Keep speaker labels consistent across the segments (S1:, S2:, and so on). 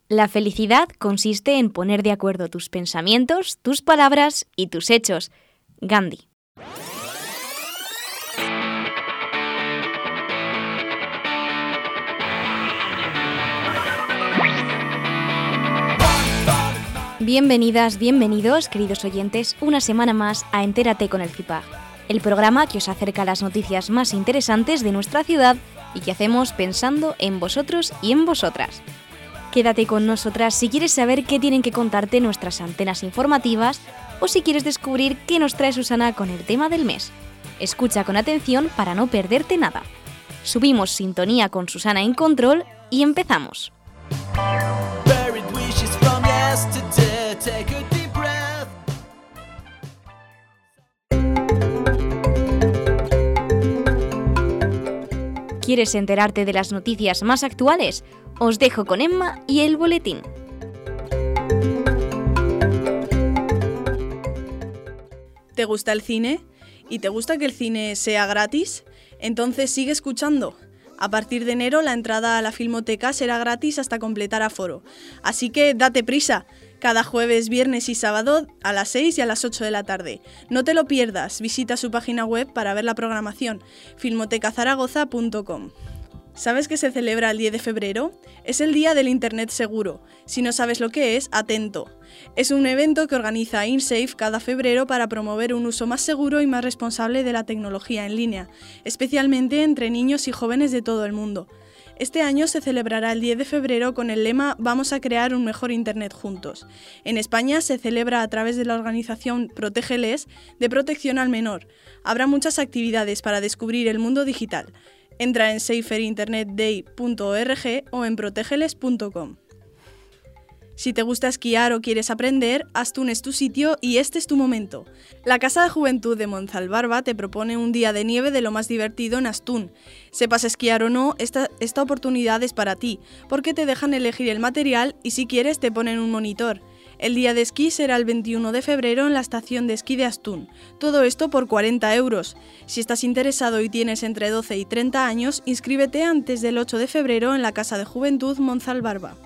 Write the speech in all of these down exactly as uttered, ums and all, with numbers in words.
S1: La felicidad consiste en poner de acuerdo tus pensamientos, tus palabras y tus hechos. Gandhi. Bienvenidas, bienvenidos, queridos oyentes, una semana más a Entérate con el CIPAG, el programa que os acerca a las noticias más interesantes de nuestra ciudad y que hacemos pensando en vosotros y en vosotras. Quédate con nosotras si quieres saber qué tienen que contarte nuestras antenas informativas o si quieres descubrir qué nos trae Susana con el tema del mes. Escucha con atención para no perderte nada. Subimos sintonía con Susana en control y empezamos. ¿Quieres enterarte de las noticias más actuales? Os dejo con Emma y el boletín.
S2: ¿Te gusta el cine? ¿Y te gusta que el cine sea gratis? Entonces sigue escuchando. A partir de enero la entrada a la Filmoteca será gratis hasta completar aforo. Así que date prisa. Cada jueves, viernes y sábado a las seis y a las ocho de la tarde. No te lo pierdas. Visita su página web para ver la programación, filmoteca zaragoza punto com. ¿Sabes que se celebra el diez de febrero? Es el Día del Internet Seguro. Si no sabes lo que es, atento. Es un evento que organiza InSafe cada febrero para promover un uso más seguro y más responsable de la tecnología en línea, especialmente entre niños y jóvenes de todo el mundo. Este año se celebrará el diez de febrero con el lema «Vamos a crear un mejor Internet juntos». En España se celebra a través de la organización Protégeles de protección al menor. Habrá muchas actividades para descubrir el mundo digital. Entra en safer internet day punto org o en protégeles punto com. Si te gusta esquiar o quieres aprender, Astún es tu sitio y este es tu momento. La Casa de Juventud de Monzalbarba te propone un día de nieve de lo más divertido en Astún. Sepas esquiar o no, esta, esta oportunidad es para ti, porque te dejan elegir el material y si quieres te ponen un monitor. El día de esquí será el veintiuno de febrero en la estación de esquí de Astún. Todo esto por cuarenta euros. Si estás interesado y tienes entre doce y treinta años, inscríbete antes del ocho de febrero en la Casa de Juventud Monzalbarba.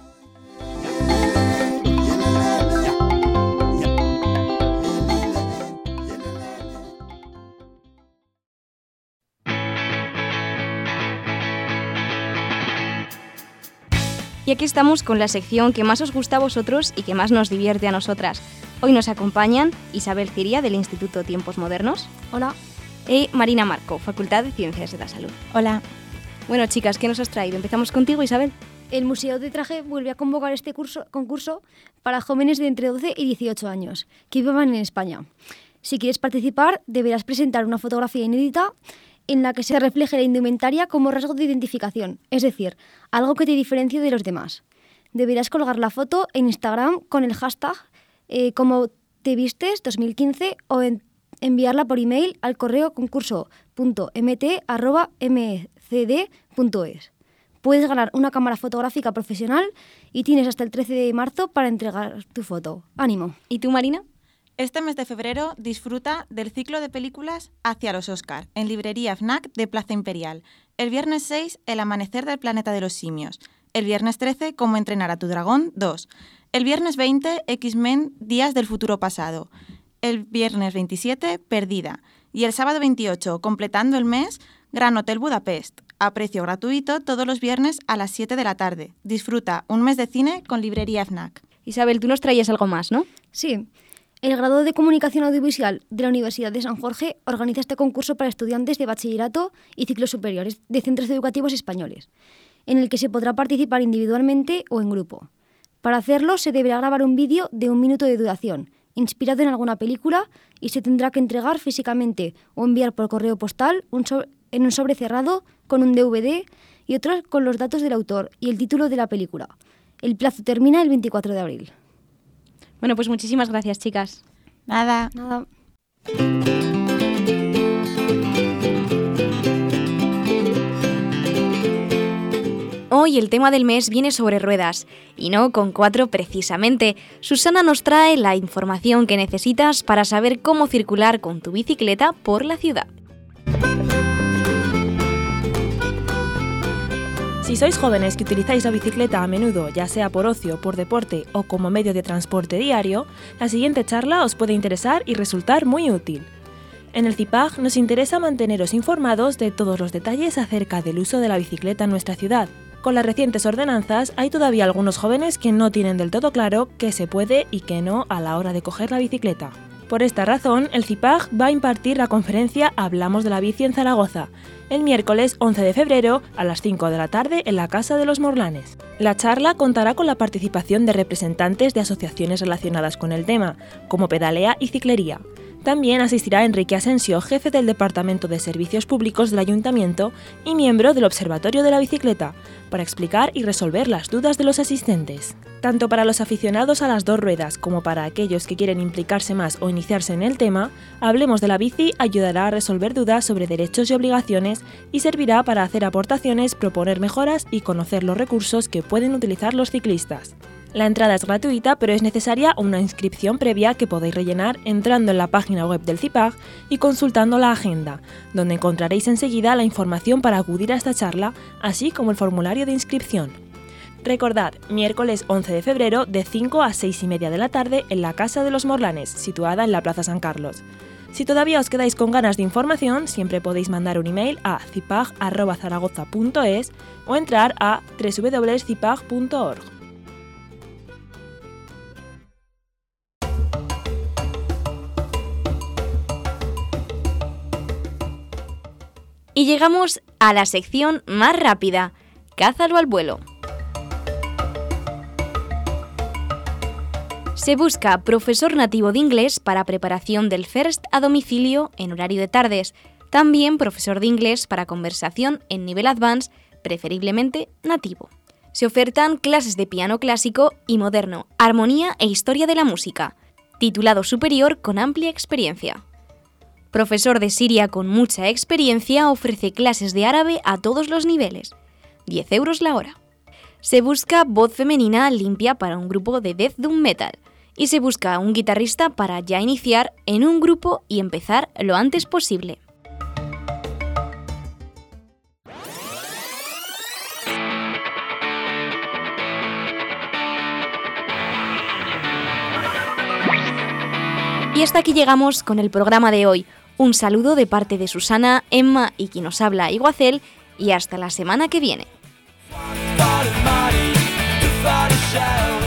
S1: Y aquí estamos con la sección que más os gusta a vosotros y que más nos divierte a nosotras. Hoy nos acompañan Isabel Ciria, del Instituto Tiempos Modernos.
S3: Hola.
S1: Y Marina Marco, Facultad de Ciencias de la Salud.
S3: Hola.
S1: Bueno, chicas, ¿qué nos has traído? Empezamos contigo, Isabel.
S3: El Museo de Traje vuelve a convocar este curso, concurso para jóvenes de entre doce y dieciocho años que vivan en España. Si quieres participar, deberás presentar una fotografía inédita en la que se refleje la indumentaria como rasgo de identificación, es decir, algo que te diferencie de los demás. Deberás colgar la foto en Instagram con el hashtag eh, como te vistes dos mil quince o en, enviarla por email al correo concurso punto m t arroba m c d punto es. Puedes ganar una cámara fotográfica profesional y tienes hasta el trece de marzo para entregar tu foto. ¡Ánimo!
S1: ¿Y tú, Marina?
S4: Este mes de febrero disfruta del ciclo de películas Hacia los Oscar, en librería FNAC de Plaza Imperial. El viernes seis, El amanecer del planeta de los simios. El viernes trece, Cómo entrenar a tu dragón dos. El viernes veinte, X-Men Días del futuro pasado. El viernes veintisiete, Perdida. Y el sábado veintiocho, completando el mes, Gran Hotel Budapest. A precio gratuito todos los viernes a las siete de la tarde. Disfruta un mes de cine con librería FNAC.
S1: Isabel, tú nos traías algo más, ¿no?
S3: Sí. El grado de Comunicación Audiovisual de la Universidad de San Jorge organiza este concurso para estudiantes de bachillerato y ciclos superiores de centros educativos españoles, en el que se podrá participar individualmente o en grupo. Para hacerlo se deberá grabar un vídeo de un minuto de duración, inspirado en alguna película, y se tendrá que entregar físicamente o enviar por correo postal un so- en un sobre cerrado con un D V D y otro con los datos del autor y el título de la película. El plazo termina el veinticuatro de abril.
S1: Bueno, pues muchísimas gracias, chicas.
S4: Nada.
S3: Nada.
S1: Hoy el tema del mes viene sobre ruedas, y no con cuatro precisamente. Susana nos trae la información que necesitas para saber cómo circular con tu bicicleta por la ciudad.
S5: Si sois jóvenes que utilizáis la bicicleta a menudo, ya sea por ocio, por deporte o como medio de transporte diario, la siguiente charla os puede interesar y resultar muy útil. En el CIPAG nos interesa manteneros informados de todos los detalles acerca del uso de la bicicleta en nuestra ciudad. Con las recientes ordenanzas hay todavía algunos jóvenes que no tienen del todo claro qué se puede y qué no a la hora de coger la bicicleta. Por esta razón, el CIPAG va a impartir la conferencia Hablamos de la bici en Zaragoza, el miércoles once de febrero a las cinco de la tarde en la Casa de los Morlanes. La charla contará con la participación de representantes de asociaciones relacionadas con el tema, como Pedalea y Ciclería. También asistirá Enrique Asensio, jefe del Departamento de Servicios Públicos del Ayuntamiento y miembro del Observatorio de la Bicicleta, para explicar y resolver las dudas de los asistentes. Tanto para los aficionados a las dos ruedas como para aquellos que quieren implicarse más o iniciarse en el tema, Hablemos de la bici ayudará a resolver dudas sobre derechos y obligaciones y servirá para hacer aportaciones, proponer mejoras y conocer los recursos que pueden utilizar los ciclistas. La entrada es gratuita, pero es necesaria una inscripción previa que podéis rellenar entrando en la página web del CIPAG y consultando la agenda, donde encontraréis enseguida la información para acudir a esta charla, así como el formulario de inscripción. Recordad, miércoles once de febrero de cinco a seis y media de la tarde en la Casa de los Morlanes, situada en la Plaza San Carlos. Si todavía os quedáis con ganas de información, siempre podéis mandar un email a cipag arroba zaragoza punto es o entrar a doble u doble u doble u punto cipag punto org.
S1: Y llegamos a la sección más rápida, Cázalo al vuelo. Se busca profesor nativo de inglés para preparación del FIRST a domicilio en horario de tardes, también profesor de inglés para conversación en nivel advanced, preferiblemente nativo. Se ofertan clases de piano clásico y moderno, armonía e historia de la música, titulado superior con amplia experiencia. Profesor de siria con mucha experiencia, ofrece clases de árabe a todos los niveles. diez euros la hora. Se busca voz femenina limpia para un grupo de death doom metal. Y se busca un guitarrista para ya iniciar en un grupo y empezar lo antes posible. Y hasta aquí llegamos con el programa de hoy. Un saludo de parte de Susana, Emma y quien nos habla, Iguacel, y hasta la semana que viene.